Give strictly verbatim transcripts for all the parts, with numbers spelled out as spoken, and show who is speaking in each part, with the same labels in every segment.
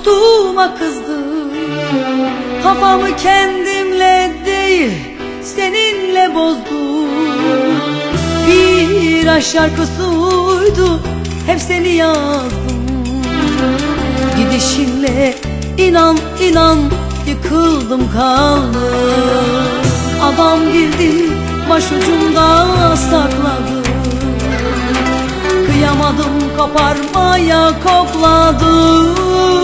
Speaker 1: dostuma kızdım. Kafamı kendimle değil seninle bozdum. Bir aşk şarkısıydı, hep seni yazdım. Gidişinle inan inan yıkıldım kaldım. Adam girdi başucumda sakladı. Kıyamadım koparmaya kokladım.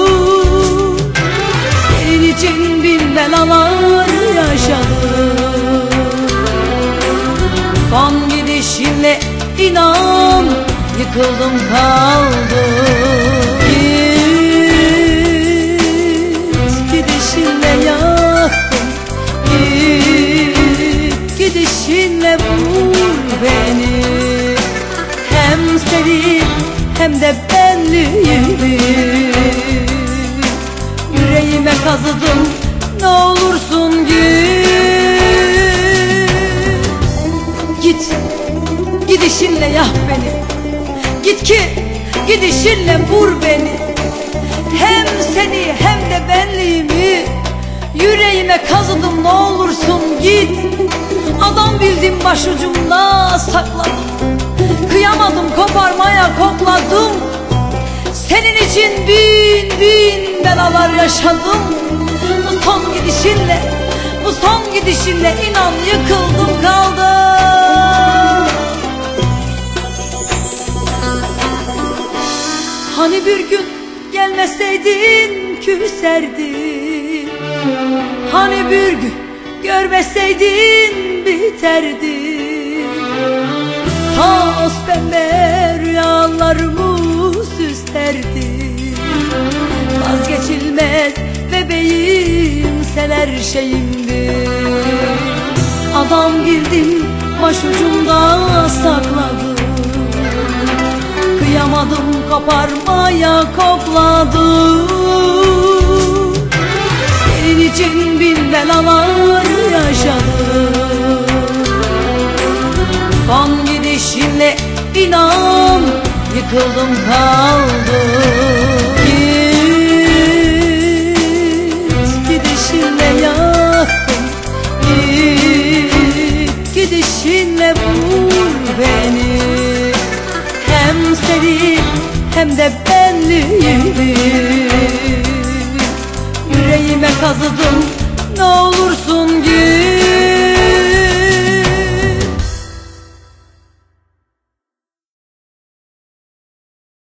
Speaker 1: Senin için bin belalar yaşadım. Son gidişinle inan yıkıldım kaldım. Git gidişinle yaktım. Git gidişinle vur beni. Hem seni hem de benliğimi yüreğime kazıdım, ne olursun git. Git gidişinle yak beni. Git ki gidişinle vur beni. Hem seni hem de benliğimi yüreğime kazıdım, ne olursun git. Adam bildim başucumda sakladım. Kıyamadım koparmaya kokladım. Senin için bin bin belalar yaşadım. Bu son gidişinle, bu son gidişinle inan yıkıldım kaldım. Hani bir gün gelmeseydin küserdim. Hani bir gün görmeseydin biterdim. Toz pembe rüyalarımı süslerdim. Vazgeçilmez bebeğim sen her şeyimdi. Adam girdi başucumda sakladı. Kıyamadım koparmaya kokladım. Senin için bin belalar yaşadım. Son gidişinle inan yıkıldım kaldım. Git gidişinle yaktım. Git gidişinle vur beni. Hem seni hem de benliğimi yüreğime kazıdım,